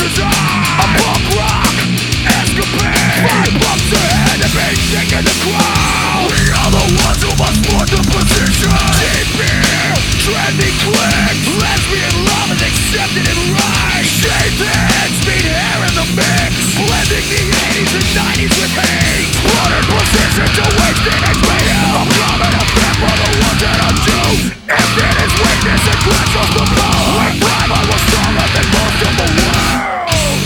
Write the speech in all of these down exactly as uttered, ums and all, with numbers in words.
is I, a punk rock escapade. Five bumps ahead and me shaking the crowd. We are the ones who must want the position. Deep beer, trendy click, lesbian love is accepted and right. Shaved heads, speed hair in the mix, blending the eighties and nineties with hate. Put in position to waste in H B M. I'm coming up there for the ones that are due. If it is weakness and glitch off the power, we prime I was stronger than most of the world.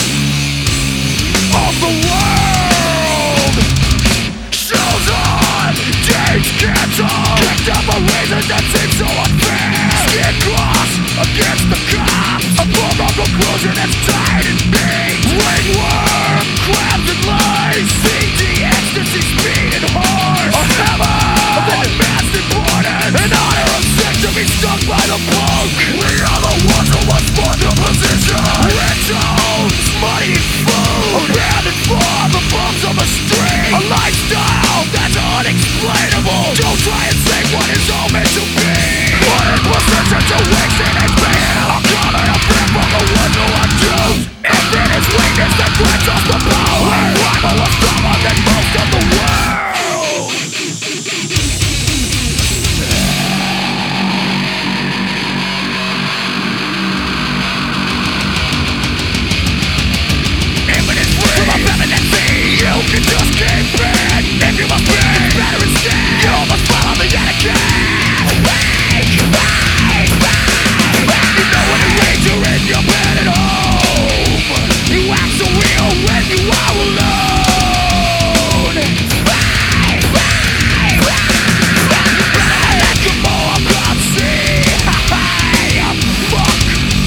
Of the world. Shows on, dates canceled. Picked up a reason that seems so unfair. Skin cross against the cops. A form of conclusion that's tied in me. Ringworm, crabs and lies. C D, ecstasy, speed and horse. A hammer, then mass important. An honor of sick to be stung by the punk. We are the ones who must want the position. Rich homes, money and food. Abandoned for the bums of the street. A lifestyle that's unexplainable. Don't try and say what is all meant to be. Put in position to waste in H B M. I'm coming up there for the ones who are doomed. If it is weakness that grants us the power, rival was stronger than most of the world. Imminent free from a femininity. You can just keep it. If you must be, it's better instead. You must follow the etiquette. You know when it rains, you're in your bed at home. You act so real when you are alone. You better let your more come see. Fuck.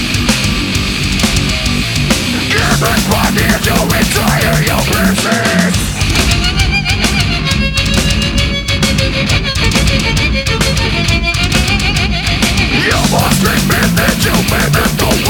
Give us money to retire your business. You must admit that you made it go